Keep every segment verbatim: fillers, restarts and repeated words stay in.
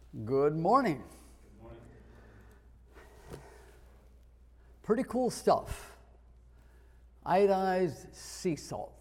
Good morning. Good morning. Pretty cool stuff. Iodized sea salt.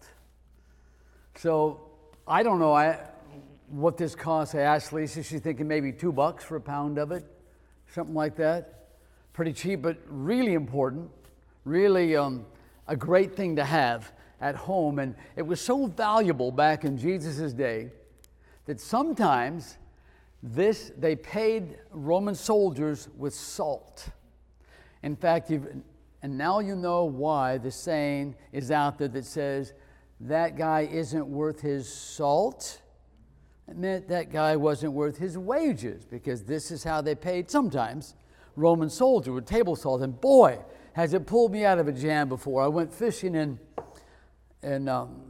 So I don't know I, what this costs. I asked Lisa, she's thinking maybe two bucks for a pound of it, something like that. Pretty cheap, but really important. Really um, a great thing to have at home. And it was so valuable back in Jesus' day that sometimes this, they paid Roman soldiers with salt. In fact, you've, and now you know why the saying is out there that says, that guy isn't worth his salt. It meant that guy wasn't worth his wages, because this is how they paid sometimes Roman soldiers with table salt. And boy, has it pulled me out of a jam before. I went fishing in, in um,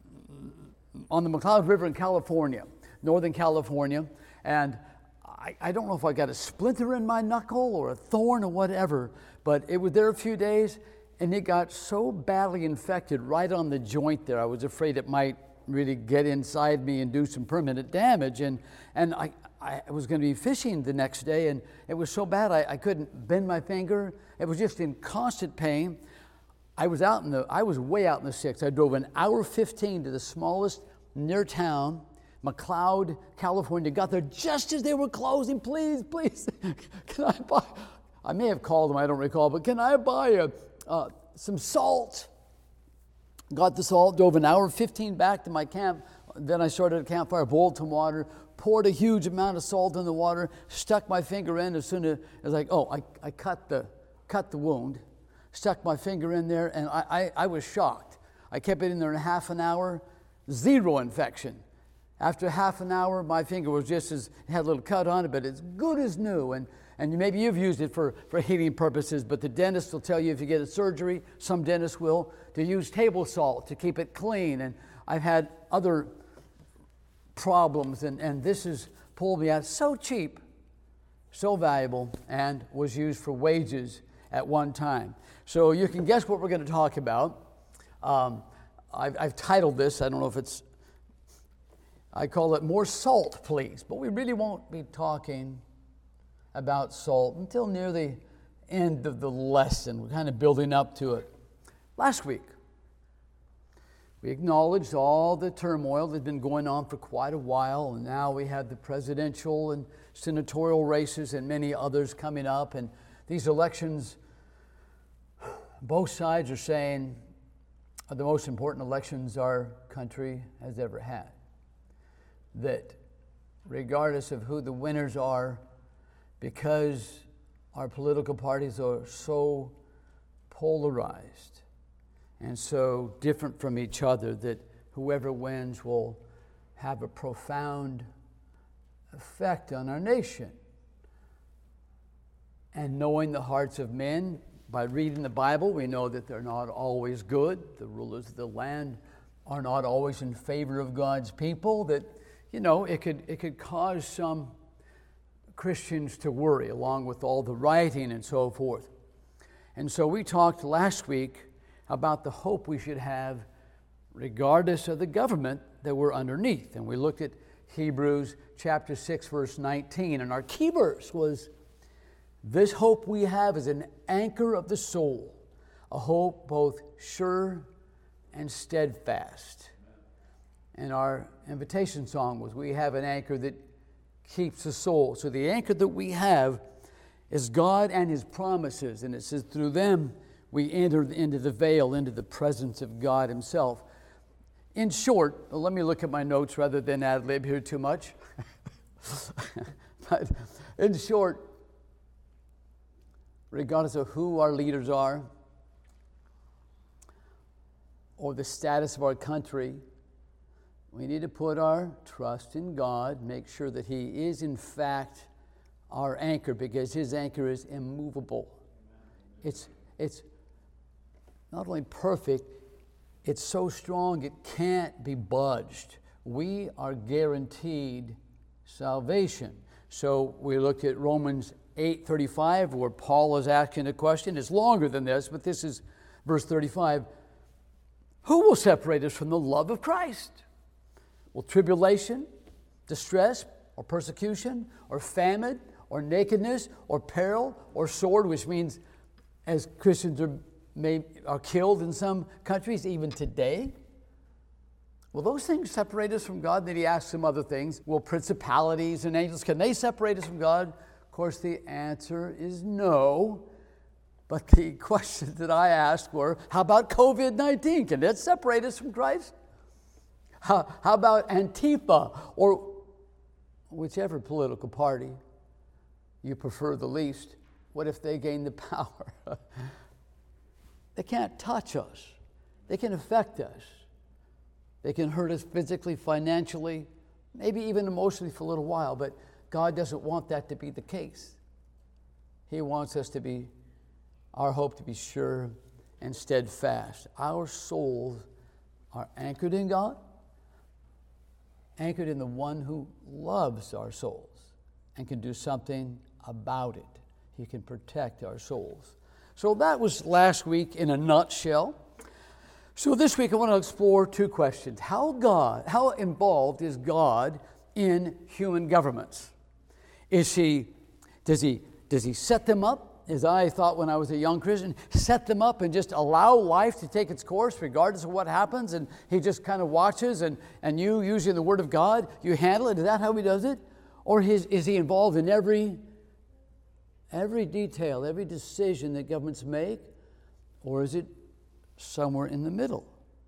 on the McCloud River in California, Northern California. And I, I don't know if I got a splinter in my knuckle or a thorn or whatever, but it was there a few days, and it got so badly infected right on the joint there. I was afraid it might really get inside me and do some permanent damage. And and I, I was going to be fishing the next day, and it was so bad I, I couldn't bend my finger. It was just in constant pain. I was out in the I was way out in the sticks. I drove an hour fifteen to the smallest near town, McCloud, California. Got there just as they were closing. Please, please, can I buy? I may have called them, I don't recall, but can I buy a, uh, some salt? Got the salt, drove an hour fifteen back to my camp. Then I started a campfire, boiled some water, poured a huge amount of salt in the water, stuck my finger in as soon as, as like, oh, I, I cut the cut the wound, stuck my finger in there, and I, I, I was shocked. I kept it in there in half an hour, zero infection. After half an hour, my finger was just as, it had a little cut on it, but as good as new. And and maybe you've used it for, for healing purposes, but the dentist will tell you if you get a surgery, some dentists will, to use table salt to keep it clean. And I've had other problems, and, and this has pulled me out. So cheap, so valuable, and was used for wages at one time. So you can guess what we're going to talk about. Um, I've, I've titled this, I don't know if it's, I call it More Salt, Please. But we really won't be talking about salt until near the end of the lesson. We're kind of building up to it. Last week, we acknowledged all the turmoil that's been going on for quite a while, and now we have the presidential and senatorial races and many others coming up. And these elections, both sides are saying, are the most important elections our country has ever had. That regardless of who the winners are, because our political parties are so polarized and so different from each other, that whoever wins will have a profound effect on our nation. And knowing the hearts of men, by reading the Bible, we know that they're not always good. The rulers of the land are not always in favor of God's people, that you know, it could it could cause some Christians to worry, along with all the rioting and so forth. And so we talked last week about the hope we should have regardless of the government that we're underneath. And we looked at Hebrews chapter six, verse nineteen. And our key verse was, this hope we have is an anchor of the soul, a hope both sure and steadfast. And our invitation song was, we have an anchor that keeps the soul. So the anchor that we have is God and His promises. And it says through them we enter into the veil, into the presence of God Himself. In short, well, let me look at my notes rather than ad lib here too much. But in short, regardless of who our leaders are or the status of our country, we need to put our trust in God, make sure that He is in fact our anchor, because His anchor is immovable. It's, it's not only perfect, it's so strong it can't be budged. We are guaranteed salvation. So we looked at Romans eight thirty-five, where Paul is asking a question. It's longer than this, but this is verse thirty-five. Who will separate us from the love of Christ? Will tribulation, distress, or persecution, or famine, or nakedness, or peril, or sword, which means as Christians are, may, are killed in some countries, even today. Will those things separate us from God? Then he asks some other things. Will principalities and angels, can they separate us from God? Of course, the answer is no. But the questions that I asked were, how about covid nineteen? Can that separate us from Christ? How, how about Antifa, or whichever political party you prefer the least? What if they gain the power? They can't touch us. They can affect us. They can hurt us physically, financially, maybe even emotionally for a little while, but God doesn't want that to be the case. He wants us to be, our hope to be sure and steadfast. Our souls are anchored in God, anchored in the one who loves our souls and can do something about it. He can protect our souls. So that was last week in a nutshell. So this week I want to explore two questions. How God, how involved is God in human governments? Is he, does he, does he set them up, as I thought when I was a young Christian, set them up and just allow life to take its course regardless of what happens, and he just kind of watches, and, and you, using the Word of God, you handle it? Is that how he does it? Or his, is he involved in every, every detail, every decision that governments make? Or is it somewhere in the middle?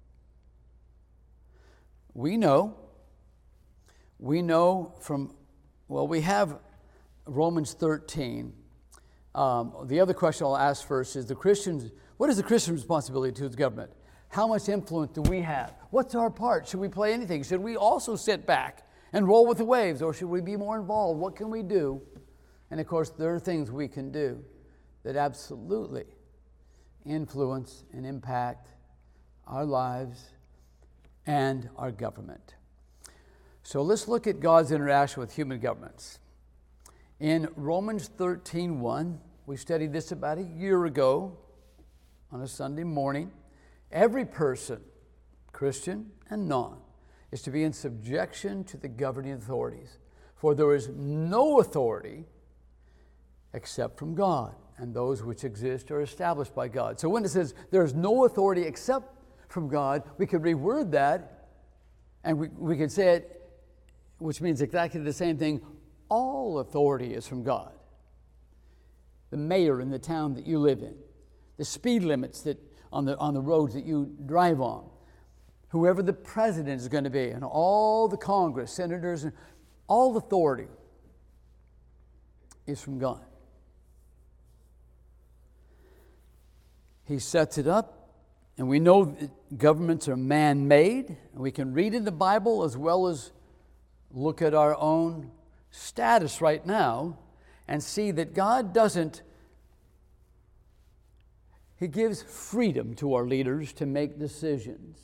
We know, we know from, well, we have Romans thirteen. Um, the other question I'll ask first is the Christians, what is the Christian responsibility to the government? How much influence do we have? What's our part? Should we play anything? Should we also sit back and roll with the waves, or should we be more involved? What can we do? And of course, there are things we can do that absolutely influence and impact our lives and our government. So let's look at God's interaction with human governments. In Romans thirteen one, we studied this about a year ago on a Sunday morning. Every person, Christian and non, is to be in subjection to the governing authorities. For there is no authority except from God, and those which exist are established by God. So when it says there is no authority except from God, we could reword that, and we, we could say it, which means exactly the same thing. All authority is from God. The mayor in the town that you live in, the speed limits that on the on the roads that you drive on, whoever the president is going to be, and all the Congress, senators, and all authority is from God. He sets it up, and we know that governments are man-made, and we can read in the Bible as well as look at our own status right now and see that God doesn't, He gives freedom to our leaders to make decisions.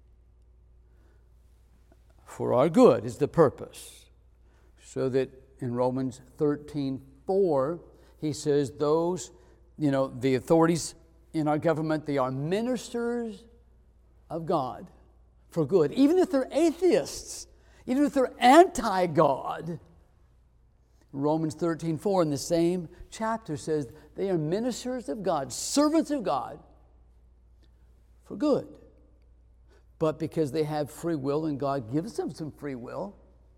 For our good is the purpose. So that in Romans thirteen four, he says those, you know, the authorities in our government, they are ministers of God for good. Even if they're atheists, even if they're anti-God. Romans thirteen four in the same chapter says they are ministers of God, servants of God for good. But because they have free will and God gives them some free will,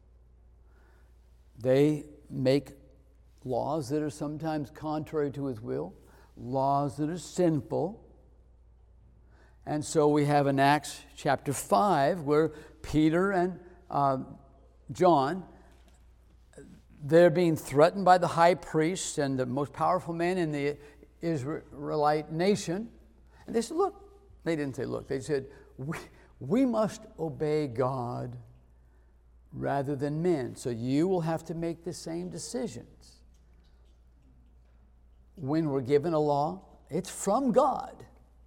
they make laws that are sometimes contrary to His will, laws that are sinful. And so we have in Acts chapter five where Peter and uh, John, they're being threatened by the high priest and the most powerful man in the Israelite nation. And they said, look, they didn't say look, they said, we, we must obey God rather than men. So you will have to make the same decisions. When we're given a law, it's from God.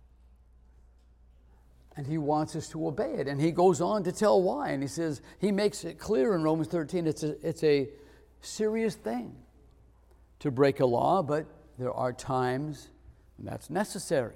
And He wants us to obey it. And He goes on to tell why. And He says, He makes it clear in Romans thirteen, it's a, it's a serious thing to break a law, but there are times when that's necessary.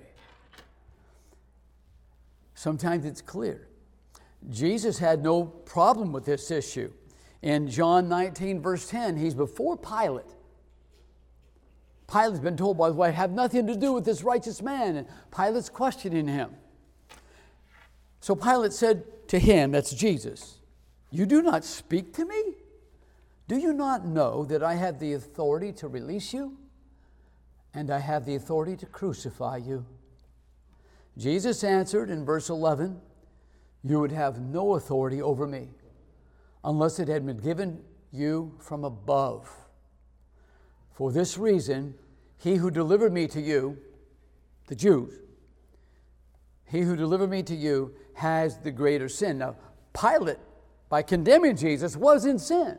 Sometimes it's clear. Jesus had no problem with this issue. In John nineteen, verse ten, he's before Pilate. Pilate's been told by his wife, have nothing to do with this righteous man. And Pilate's questioning him. So Pilate said to him, that's Jesus, you do not speak to me? Do you not know that I have the authority to release you? And I have the authority to crucify you. Jesus answered in verse eleven, you would have no authority over me unless it had been given you from above. For this reason, he who delivered me to you, the Jews, he who delivered me to you has the greater sin. Now, Pilate, by condemning Jesus, was in sin.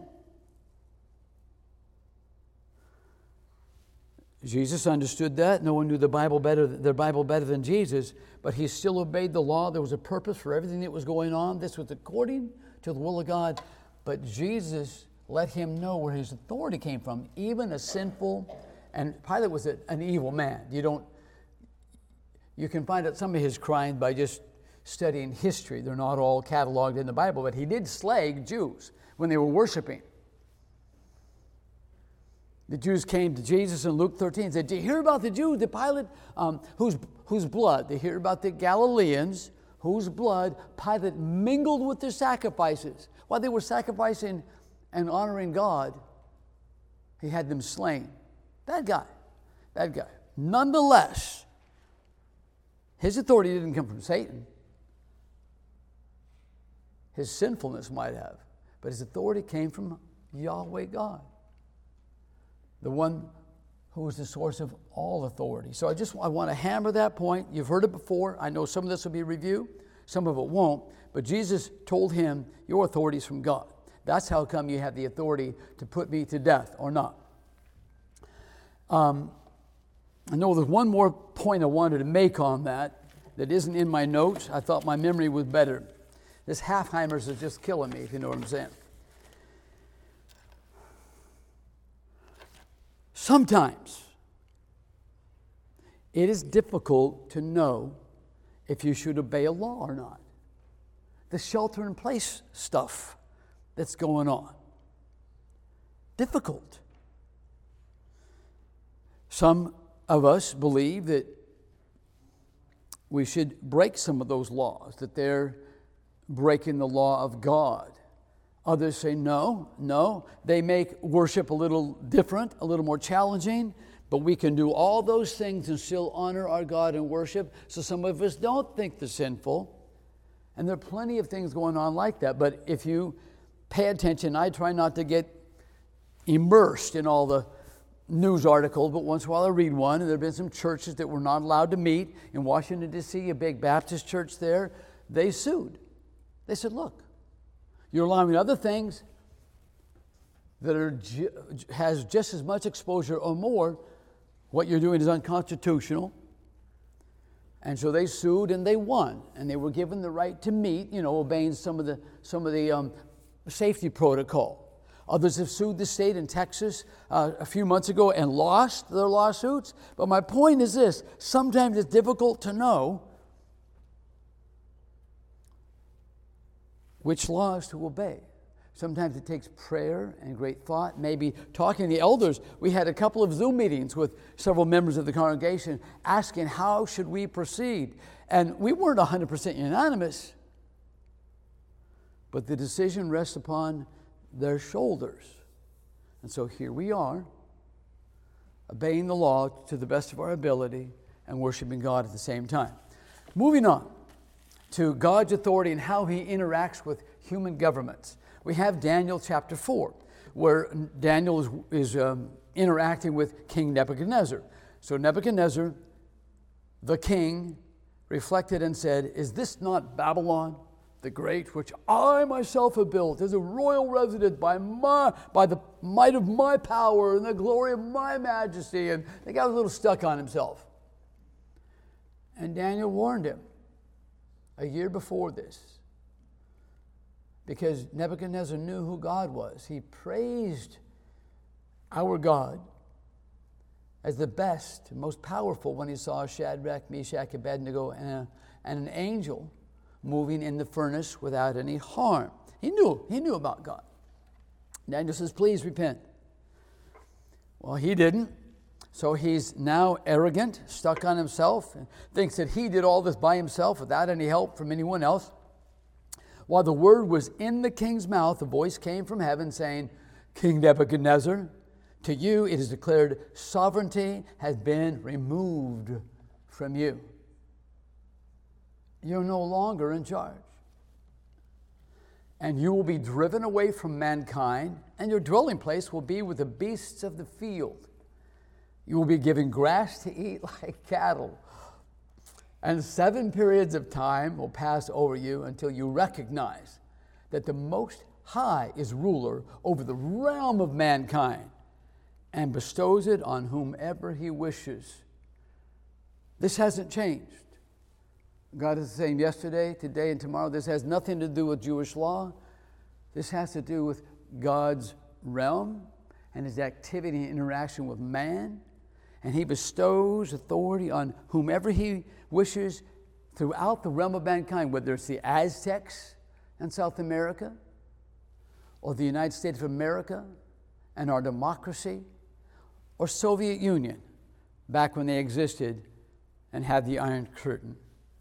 Jesus understood that. No one knew the Bible better, the Bible better than Jesus, but he still obeyed the law. There was a purpose for everything that was going on. This was according to the will of God. But Jesus let him know where his authority came from, even a sinful, and Pilate was a, an evil man. You don't, you can find out some of his crimes by just studying history. They're not all cataloged in the Bible, but he did slay Jews when they were worshiping. The Jews came to Jesus in Luke thirteen and said, did you hear about the Jews, the Pilate, um, whose, whose blood? They hear about the Galileans, whose blood Pilate mingled with their sacrifices. While they were sacrificing and honoring God, he had them slain. Bad guy, bad guy. Nonetheless, his authority didn't come from Satan. His sinfulness might have, but his authority came from Yahweh God, the one who was the source of all authority. So I just I want to hammer that point. You've heard it before. I know some of this will be review, some of it won't, but Jesus told him, your authority is from God. That's how come you have the authority to put me to death or not. Um, I know there's one more point I wanted to make on that that isn't in my notes. I thought my memory was better. This Halfheimers is just killing me, if you know what I'm saying. Sometimes it is difficult to know if you should obey a law or not. The shelter-in-place stuff that's going on. Difficult. Some of us believe that we should break some of those laws, that they're breaking the law of God. Others say no, no. They make worship a little different, a little more challenging, but we can do all those things and still honor our God and worship. So some of us don't think they're sinful. And there are plenty of things going on like that. But if you pay attention, I try not to get immersed in all the news articles, but once in a while I read one, and there have been some churches that were not allowed to meet. In Washington, D C, a big Baptist church there, they sued. They said, look, you're allowing other things that are ju- has just as much exposure or more. What you're doing is unconstitutional. And so they sued and they won. And they were given the right to meet, you know, obeying some of the, some of the um, safety protocol. Others have sued the state in Texas uh, a few months ago and lost their lawsuits. But my point is this, sometimes it's difficult to know which laws to obey. Sometimes it takes prayer and great thought, maybe talking to the elders. We had a couple of Zoom meetings with several members of the congregation asking how should we proceed. And we weren't one hundred percent unanimous, but the decision rests upon their shoulders. And so here we are, obeying the law to the best of our ability and worshiping God at the same time. Moving on to God's authority and how he interacts with human governments. We have Daniel chapter four, where Daniel is, is um, interacting with King Nebuchadnezzar. So Nebuchadnezzar, the king, reflected and said, is this not Babylon the Great, which I myself have built as a royal residence by my by the might of my power and the glory of my majesty? And the guy was a little stuck on himself. And Daniel warned him a year before this, because Nebuchadnezzar knew who God was. He praised our God as the best, most powerful when he saw Shadrach, Meshach, Abednego, and, a, and an angel moving in the furnace without any harm. He knew, he knew about God. Daniel says, please repent. Well, he didn't. So he's now arrogant, stuck on himself, and thinks that he did all this by himself without any help from anyone else. While the word was in the king's mouth, a voice came from heaven saying, King Nebuchadnezzar, to you it is declared sovereignty has been removed from you. You're no longer in charge. And you will be driven away from mankind, and your dwelling place will be with the beasts of the field. You will be given grass to eat like cattle. And seven periods of time will pass over you until you recognize that the Most High is ruler over the realm of mankind and bestows it on whomever he wishes. This hasn't changed. God is the same yesterday, today, and tomorrow. This has nothing to do with Jewish law. This has to do with God's realm and his activity and interaction with man. And he bestows authority on whomever he wishes throughout the realm of mankind, whether it's the Aztecs in South America or the United States of America and our democracy, or Soviet Union back when they existed and had the Iron Curtain.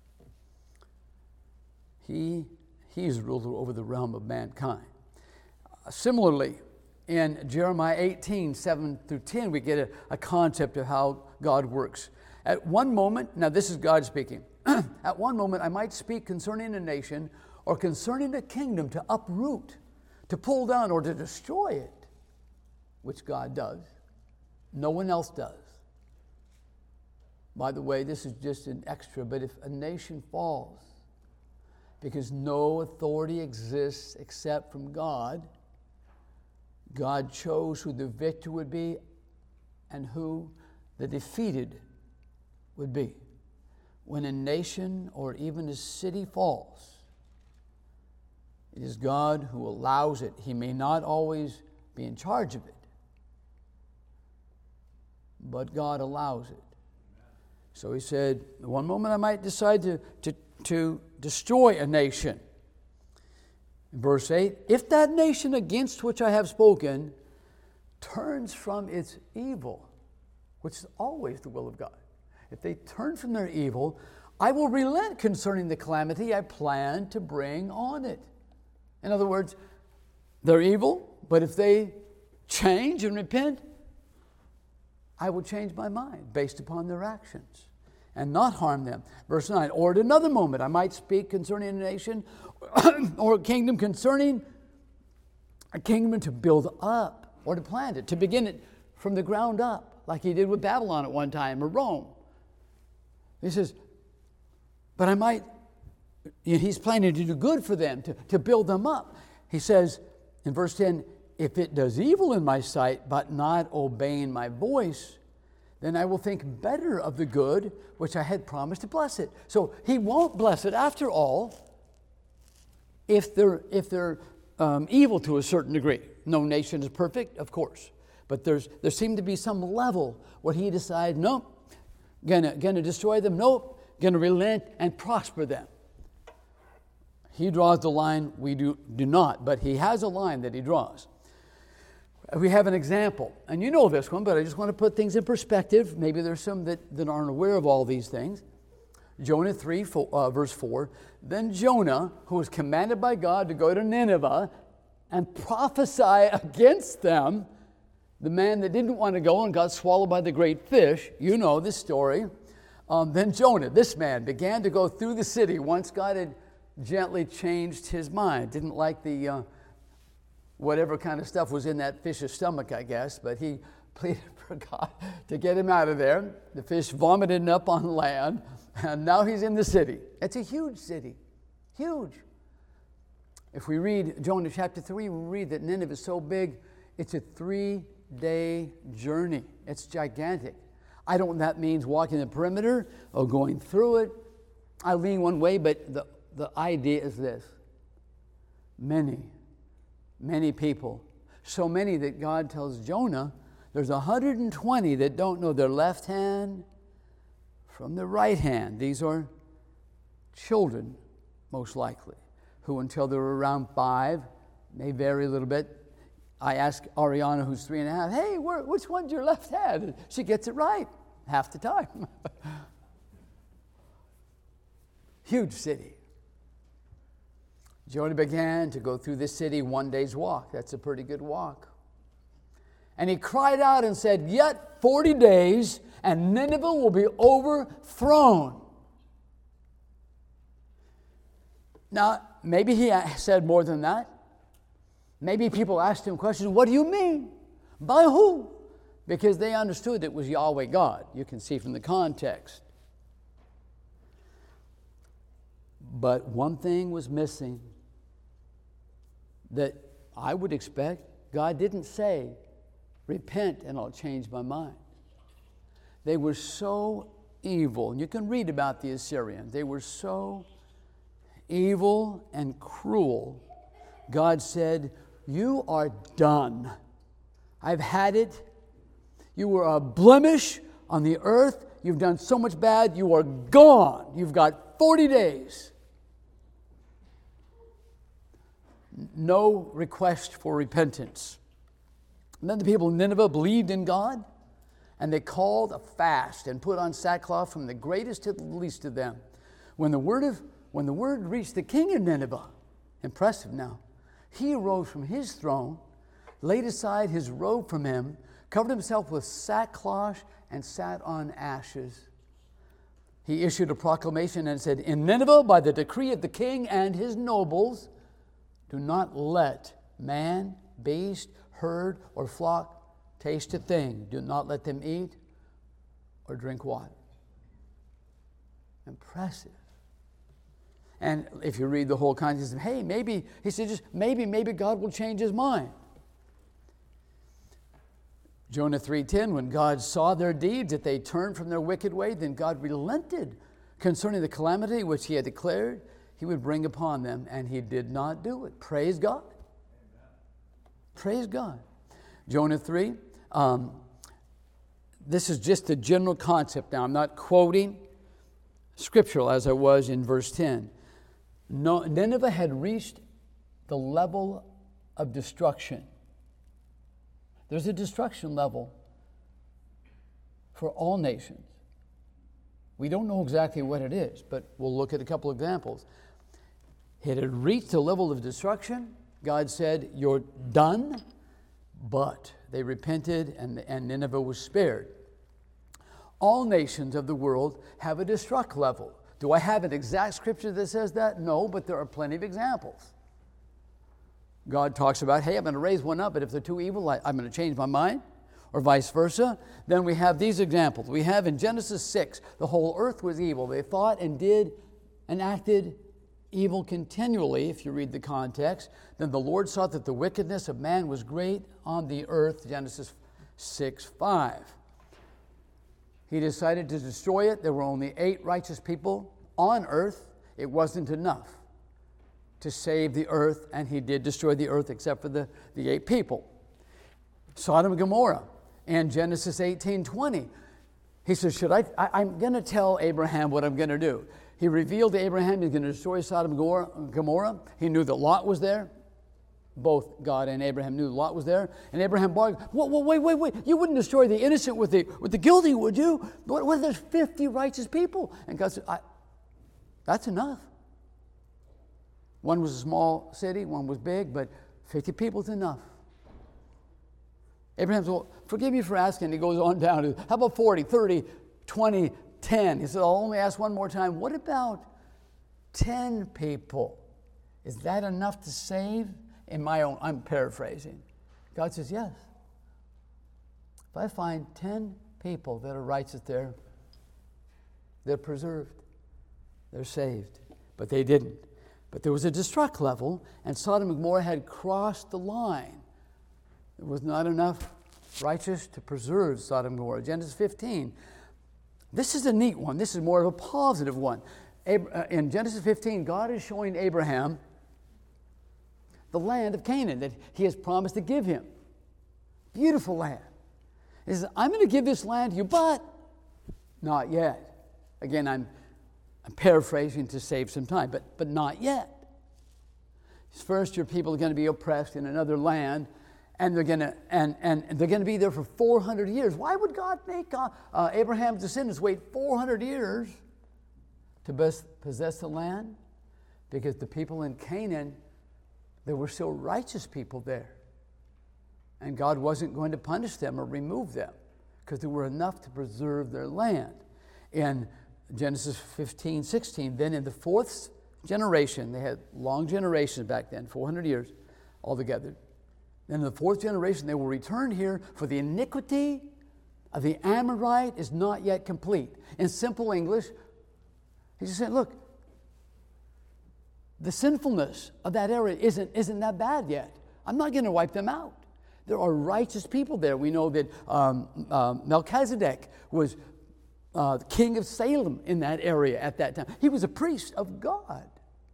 He, he is ruler over the realm of mankind. Uh, similarly, in Jeremiah eighteen, seven through ten, we get a, a concept of how God works. At one moment, now this is God speaking, at one moment I might speak concerning a nation or concerning a kingdom to uproot, to pull down, or to destroy it, which God does. No one else does. By the way, this is just an extra, but if a nation falls, because no authority exists except from God, God chose who the victor would be and who the defeated would be. When a nation or even a city falls, it is God who allows it. He may not always be in charge of it, but God allows it. So he said, one moment I might decide to, to, to destroy a nation. In verse eight, if that nation against which I have spoken turns from its evil, which is always the will of God, if they turn from their evil, I will relent concerning the calamity I plan to bring on it. In other words, they're evil, but if they change and repent, I will change my mind based upon their actions and not harm them. Verse nine, or at another moment I might speak concerning a nation or a kingdom, concerning a kingdom to build up or to plant it, to begin it from the ground up, like he did with Babylon at one time, or Rome. He says, but I might, you know, he's planning to do good for them, to, to build them up. He says in verse ten, if it does evil in my sight, but not obeying my voice, then I will think better of the good which I had promised to bless it. So he won't bless it after all if they're, if they're um, evil to a certain degree. No nation is perfect, of course. But there's there seemed to be some level where he decided, nope, gonna, gonna destroy them, nope, gonna relent and prosper them. He draws the line, we do, do not, but he has a line that he draws. We have an example, and you know this one, but I just want to put things in perspective. Maybe there's some that, that aren't aware of all these things. Jonah three, four, uh, verse four, then Jonah, who was commanded by God to go to Nineveh and prophesy against them, the man that didn't want to go and got swallowed by the great fish, you know this story. Um, then Jonah, this man, began to go through the city once God had gently changed his mind. Didn't like the... Uh, whatever kind of stuff was in that fish's stomach, I guess, but he pleaded for God to get him out of there. The fish vomited up on land, and now he's in the city. It's a huge city, huge. If we read Jonah chapter three, we read that Nineveh is so big, it's a three-day journey. It's gigantic. I don't know what that means, walking the perimeter or going through it. I lean one way, but the, the idea is this. Many Many people, so many that God tells Jonah, there's one hundred twenty that don't know their left hand from their right hand. These are children, most likely, who until they're around five, may vary a little bit. I ask Ariana, who's three and a half, hey, where, which one's your left hand? She gets it right half the time. Huge city. Jonah began to go through this city one day's walk. That's a pretty good walk. And he cried out and said, yet forty days, and Nineveh will be overthrown. Now, maybe he said more than that. Maybe people asked him questions, what do you mean? By who? Because they understood it was Yahweh God. You can see from the context. But one thing was missing that I would expect. God didn't say, repent and I'll change my mind. They were so evil. And you can read about the Assyrians. They were so evil and cruel. God said, you are done. I've had it. You were a blemish on the earth. You've done so much bad. You are gone. You've got forty days. No request for repentance. And then the people of Nineveh believed in God, and they called a fast and put on sackcloth from the greatest to the least of them. When the word of when the word reached the king of Nineveh, impressive now, he arose from his throne, laid aside his robe from him, covered himself with sackcloth, and sat on ashes. He issued a proclamation and said, in Nineveh, by the decree of the king and his nobles, do not let man, beast, herd, or flock taste a thing. Do not let them eat or drink water. Impressive. And if you read the whole context, hey, maybe, he said, just maybe, maybe God will change his mind. Jonah three ten, when God saw their deeds, that they turned from their wicked way, then God relented concerning the calamity which he had declared he would bring upon them, and he did not do it. Praise God. Amen. Praise God. Jonah three, um, this is just a general concept now. I'm not quoting scriptural as I was in verse ten. No, Nineveh had reached the level of destruction. There's a destruction level for all nations. We don't know exactly what it is, but we'll look at a couple of examples. It had reached a level of destruction. God said, you're done, but they repented and, and Nineveh was spared. All nations of the world have a destruct level. Do I have an exact scripture that says that? No, but there are plenty of examples. God talks about, hey, I'm going to raise one up, but if they're too evil, I, I'm going to change my mind, or vice versa. Then we have these examples. We have in Genesis six, the whole earth was evil. They thought and did and acted evil continually, if you read the context. Then the Lord saw that the wickedness of man was great on the earth, Genesis six five. He decided to destroy it. There were only eight righteous people on earth. It wasn't enough to save the earth, and he did destroy the earth except for the, the eight people. Sodom and Gomorrah. And Genesis eighteen twenty. He says, Should I, I I'm going to tell Abraham what I'm going to do. He revealed to Abraham he's going to destroy Sodom and Gomorrah. He knew that Lot was there. Both God and Abraham knew Lot was there. And Abraham bargained, whoa, whoa, wait, wait, wait. You wouldn't destroy the innocent with the with the guilty, would you? What, what if there's fifty righteous people? And God said, I, that's enough. One was a small city, one was big, but fifty people is enough. Abraham said, well, forgive me for asking. He goes on down to, how about forty, thirty, twenty, ten? He said, I'll only ask one more time. What about ten people? Is that enough to save? In my own, I'm paraphrasing. God says, yes. If I find ten people that are righteous there, they're preserved. They're saved. But they didn't. But there was a destruct level, and Sodom and Gomorrah had crossed the line. There was not enough righteous to preserve Sodom and Gomorrah. Genesis fifteen. This is a neat one. This is more of a positive one. In Genesis fifteen, God is showing Abraham the land of Canaan that he has promised to give him. Beautiful land. He says, I'm going to give this land to you, but not yet. Again, I'm, I'm paraphrasing to save some time, but, but not yet. First, your people are going to be oppressed in another land, And they're gonna and, and they're gonna be there for four hundred years. Why would God make uh, uh, Abraham's descendants wait four hundred years to bes- possess the land? Because the people in Canaan, there were still righteous people there. And God wasn't going to punish them or remove them because there were enough to preserve their land. In Genesis fifteen, sixteen, then in the fourth generation, they had long generations back then, four hundred years altogether. Then in the fourth generation, they will return here, for the iniquity of the Amorite is not yet complete. In simple English, he just said, look, the sinfulness of that area isn't, isn't that bad yet. I'm not going to wipe them out. There are righteous people there. We know that um, uh, Melchizedek was uh, king of Salem in that area at that time. He was a priest of God.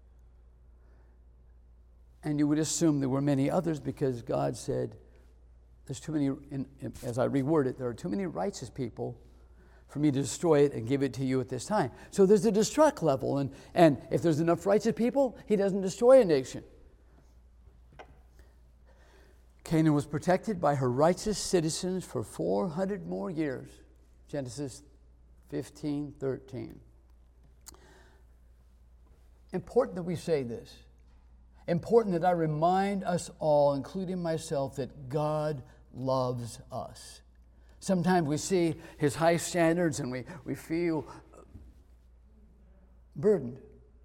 And you would assume there were many others because God said, there's too many, in, in, as I reword it, there are too many righteous people for me to destroy it and give it to you at this time. So there's a destruct level. And, and if there's enough righteous people, he doesn't destroy a nation. Canaan was protected by her righteous citizens for four hundred more years. Genesis fifteen, thirteen. Important that we say this. Important that I remind us all, including myself, that God loves us. Sometimes we see his high standards and we, we feel burdened.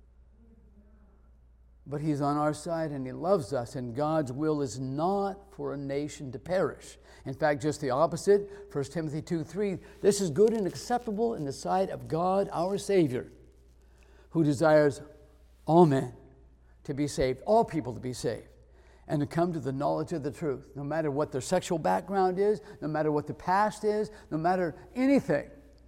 But he's on our side and he loves us, and God's will is not for a nation to perish. In fact, just the opposite. First Timothy two, three, this is good and acceptable in the sight of God our Savior, who desires all men to be saved, all people to be saved, and to come to the knowledge of the truth, no matter what their sexual background is, no matter what the past is, no matter anything.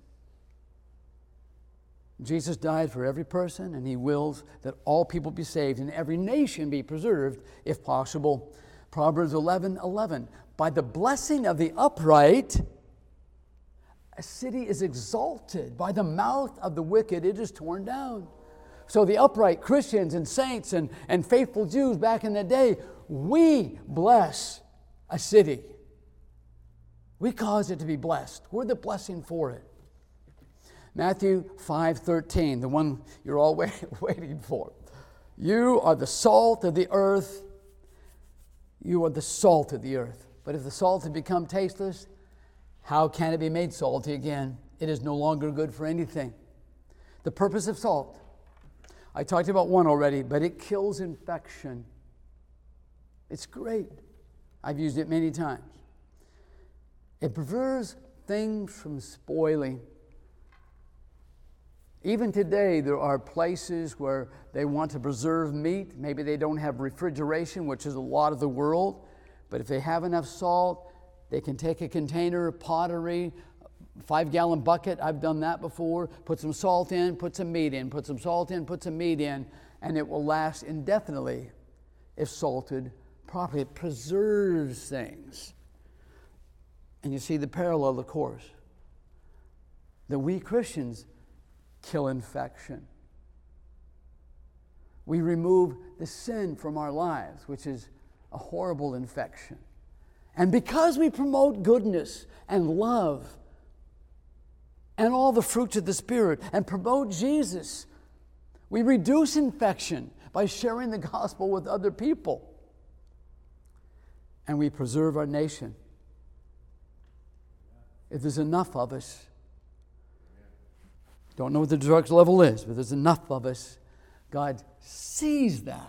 Jesus died for every person, and he wills that all people be saved and every nation be preserved, if possible. Proverbs eleven, eleven, by the blessing of the upright, a city is exalted. By the mouth of the wicked, it is torn down. So the upright Christians and saints and, and faithful Jews back in the day, we bless a city. We cause it to be blessed. We're the blessing for it. Matthew five thirteen, the one you're all wait, waiting for. You are the salt of the earth. You are the salt of the earth. But if the salt had become tasteless, how can it be made salty again? It is no longer good for anything. The purpose of salt, I talked about one already, but it kills infection. It's great. I've used it many times. It prevents things from spoiling. Even today, there are places where they want to preserve meat. Maybe they don't have refrigeration, which is a lot of the world. But if they have enough salt, they can take a container of pottery, five-gallon bucket. I've done that before. Put some salt in, put some meat in, put some salt in, put some meat in, and it will last indefinitely if salted properly. It preserves things. And you see the parallel, of course, that we Christians kill infection. We remove the sin from our lives, which is a horrible infection. And because we promote goodness and love and all the fruits of the Spirit and promote Jesus, we reduce infection by sharing the gospel with other people. And we preserve our nation. If there's enough of us, don't know what the drugs level is, but there's enough of us, God sees that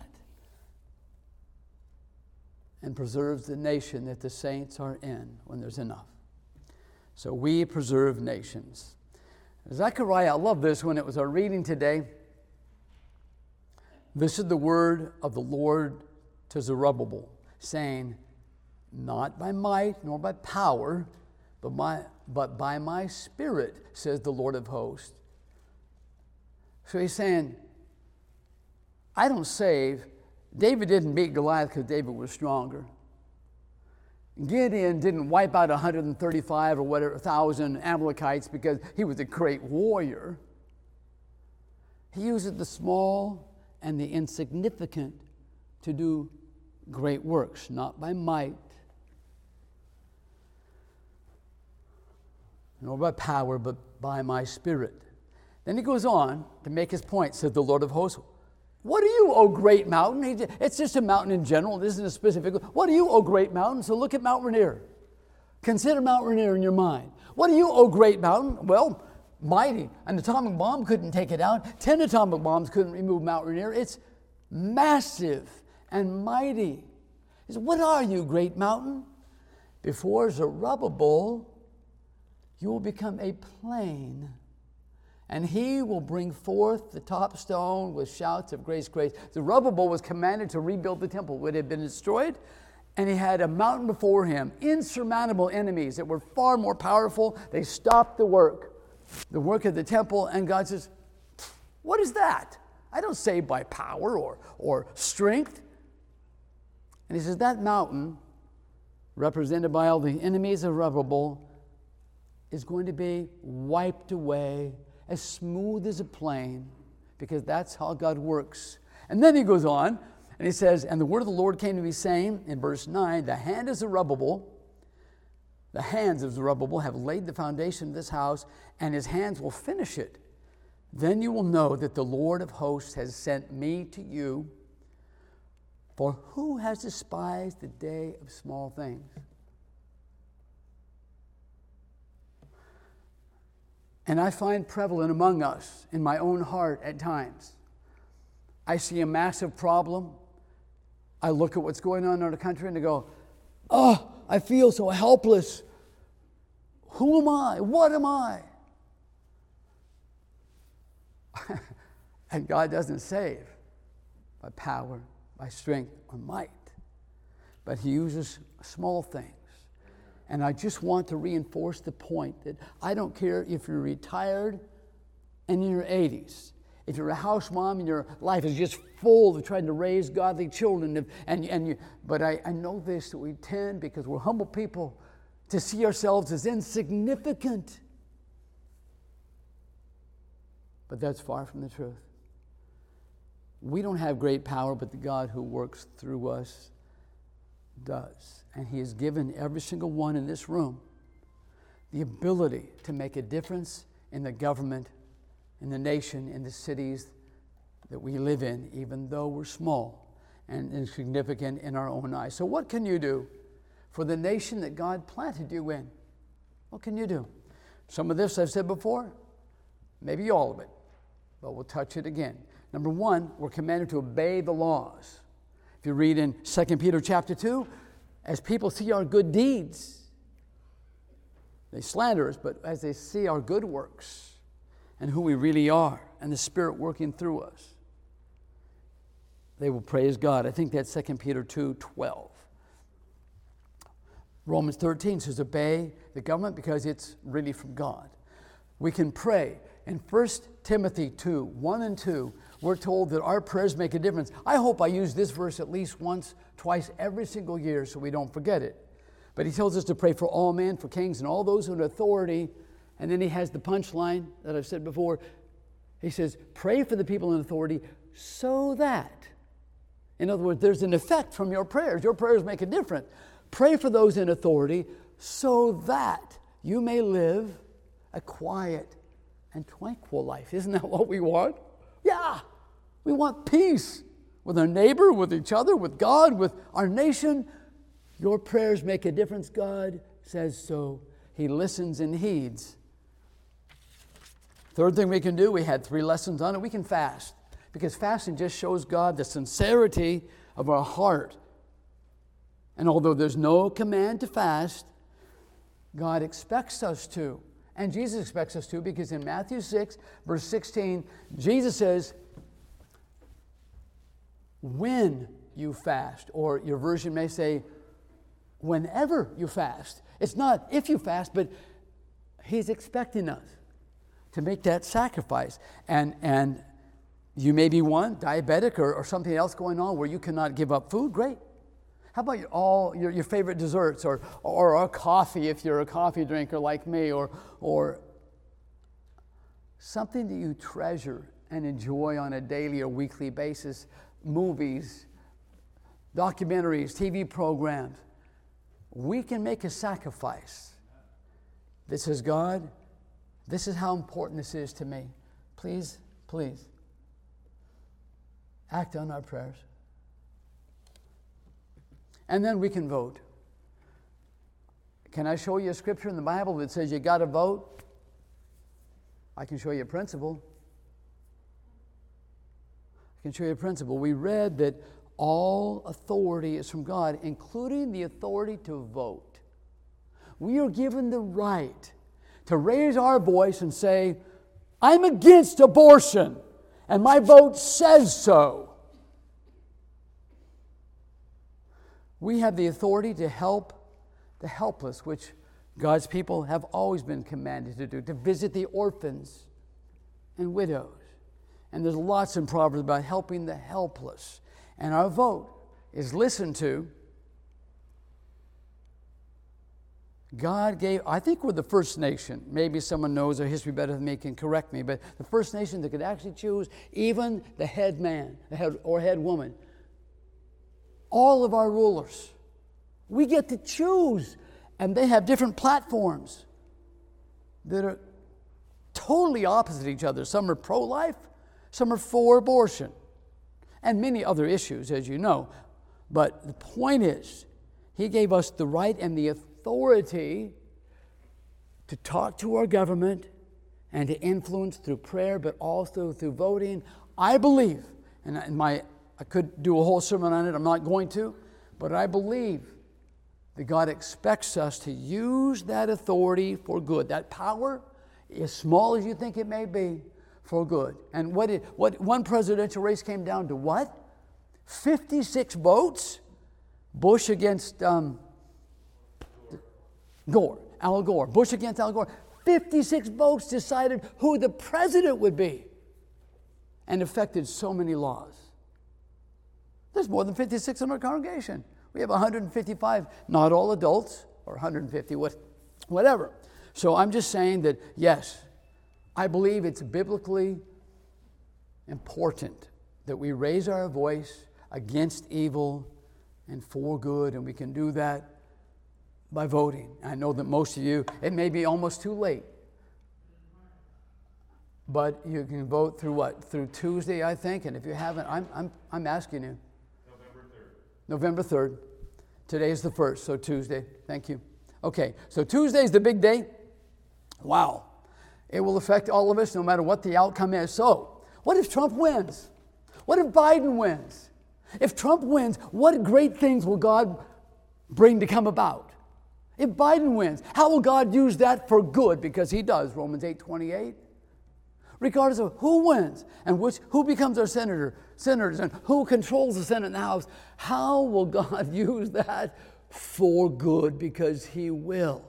and preserves the nation that the saints are in when there's enough. So we preserve nations. Zechariah, I love this when it was our reading today. This is the word of the Lord to Zerubbabel, saying, not by might nor by power, but, my, but by my Spirit, says the Lord of hosts. So he's saying, I don't save. David didn't beat Goliath because David was stronger. Gideon didn't wipe out one hundred thirty-five or whatever thousand Amalekites because he was a great warrior. He uses the small and the insignificant to do great works, not by might nor by power, but by my Spirit. Then he goes on to make his point, says the Lord of hosts. What are you, O great mountain? It's just a mountain in general. It isn't a specific. What are you, O great mountain? So look at Mount Rainier. Consider Mount Rainier in your mind. What are you, O great mountain? Well, mighty. An atomic bomb couldn't take it out. Ten atomic bombs couldn't remove Mount Rainier. It's massive and mighty. He said, what are you, great mountain? Before Zerubbabel, you will become a plain, and he will bring forth the top stone with shouts of grace, grace. Zerubbabel was commanded to rebuild the temple, which had been destroyed, and he had a mountain before him, insurmountable enemies that were far more powerful. They stopped the work, the work of the temple, and God says, what is that? I don't save by power or, or strength. And he says, that mountain, represented by all the enemies of Zerubbabel, is going to be wiped away as smooth as a plain, because that's how God works. And then he goes on, and he says, and the word of the Lord came to me saying, in verse nine, the hand of Zerubbabel, the hands of Zerubbabel have laid the foundation of this house, and his hands will finish it. Then you will know that the Lord of hosts has sent me to you. For who has despised the day of small things? And I find prevalent among us, in my own heart at times, I see a massive problem. I look at what's going on in our country and I go, oh, I feel so helpless. Who am I? What am I? And God doesn't save by power, by strength, or might, but he uses small things. And I just want to reinforce the point that I don't care if you're retired and in your eighties, if you're a house mom and your life is just full of trying to raise godly children, and, and you, but I, I know this, that we tend, because we're humble people, to see ourselves as insignificant. But that's far from the truth. We don't have great power, but the God who works through us does. And he has given every single one in this room the ability to make a difference in the government, in the nation, in the cities that we live in, even though we're small and insignificant in our own eyes. So what can you do for the nation that God planted you in? What can you do? Some of this I've said before, maybe all of it, but we'll touch it again. Number one, we're commanded to obey the laws. If you read in Second Peter chapter two, as people see our good deeds, they slander us, but as they see our good works and who we really are and the Spirit working through us, they will praise God. I think that's Second Peter two twelve. Romans thirteen says, obey the government because it's really from God. We can pray. In First Timothy two one and two, we're told that our prayers make a difference. I hope I use this verse at least once, twice every single year so we don't forget it. But he tells us to pray for all men, for kings, and all those in authority. And then he has the punchline that I've said before. He says, pray for the people in authority so that, in other words, there's an effect from your prayers. Your prayers make a difference. Pray for those in authority so that you may live a quiet and tranquil life. Isn't that what we want? Yeah, we want peace with our neighbor, with each other, with God, with our nation. Your prayers make a difference. God says so. He listens and heeds. Third thing we can do, we had three lessons on it, we can fast. Because fasting just shows God the sincerity of our heart. And although there's no command to fast, God expects us to. And Jesus expects us to, because in Matthew six, verse sixteen, Jesus says, when you fast, or your version may say, whenever you fast. It's not if you fast, but he's expecting us to make that sacrifice. And, and you may be one, diabetic, or, or something else going on where you cannot give up food. Great. How about your, all your, your favorite desserts, or, or a coffee if you're a coffee drinker like me, or, or something that you treasure and enjoy on a daily or weekly basis, movies, documentaries, T V programs. We can make a sacrifice This is God. This is how important this is to me. Please, please, act on our prayers. And then we can vote. Can I show you a scripture in the Bible that says you got to vote? I can show you a principle. I can show you a principle. We read that all authority is from God, including the authority to vote. We are given the right to raise our voice and say, I'm against abortion, and my vote says so. We have the authority to help the helpless, which God's people have always been commanded to do, to visit the orphans and widows. And there's lots in Proverbs about helping the helpless. And our vote is listened to. God gave, I think we're the first nation, maybe someone knows our history better than me, can correct me, but the first nation that could actually choose even the head man the head, or head woman. All of our rulers. We get to choose, and they have different platforms that are totally opposite each other. Some are pro-life, some are for abortion, and many other issues, as you know. But the point is, He gave us the right and the authority to talk to our government and to influence through prayer, but also through voting. I believe, and my I could do a whole sermon on it, I'm not going to, but I believe that God expects us to use that authority for good. That power, as small as you think it may be, for good. And what it, what one presidential race came down to what? fifty-six votes? Bush against um, Gore, Al Gore. Bush against Al Gore. fifty-six votes decided who the president would be and affected so many laws. There's more than fifty-six in our congregation. We have one hundred fifty-five, not all adults, or one hundred fifty, whatever. So I'm just saying that, yes, I believe it's biblically important that we raise our voice against evil and for good, and we can do that by voting. I know that most of you, it may be almost too late, but you can vote through what? Through Tuesday, I think, and if you haven't, I'm, I'm, I'm asking you. November third. November third. Today is the first, so Tuesday. Thank you. Okay, so Tuesday's the big day. Wow. It will affect all of us no matter what the outcome is. So, what if Trump wins? What if Biden wins? If Trump wins, what great things will God bring to come about? If Biden wins, how will God use that for good? Because He does, Romans eight twenty-eight. Regardless of who wins and which, who becomes our senator, senators, and who controls the Senate and the House, how will God use that for good? Because He will.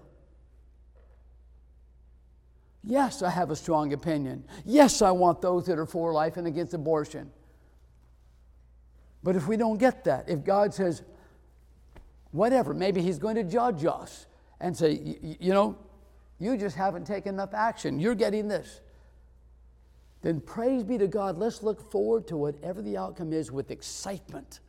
Yes, I have a strong opinion. Yes, I want those that are for life and against abortion. But if we don't get that, if God says, whatever, maybe He's going to judge us and say, you know, you just haven't taken enough action. You're getting this. Then praise be to God. Let's look forward to whatever the outcome is with excitement.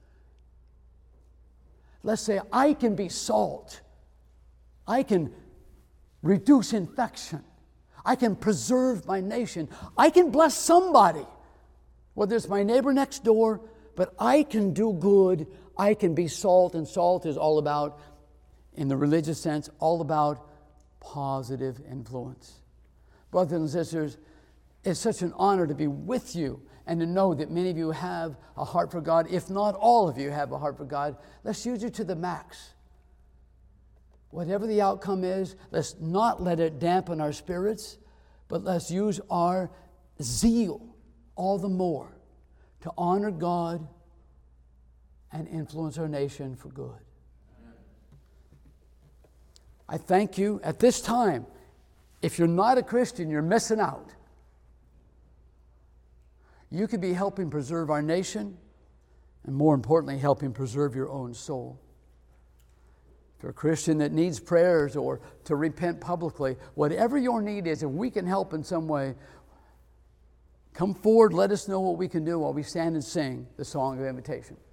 Let's say, I can be salt. I can reduce infection. I can preserve my nation. I can bless somebody, whether it's my neighbor next door, but I can do good. I can be salt, and salt is all about, in the religious sense, all about positive influence. Brothers and sisters, it's such an honor to be with you and to know that many of you have a heart for God. If not all of you have a heart for God, let's use it to the max. Whatever the outcome is, let's not let it dampen our spirits, but let's use our zeal all the more to honor God and influence our nation for good. I thank you. At this time, if you're not a Christian, you're missing out. You could be helping preserve our nation, and more importantly, helping preserve your own soul. If you're a Christian that needs prayers or to repent publicly, whatever your need is, if we can help in some way, come forward, let us know what we can do while we stand and sing the song of invitation.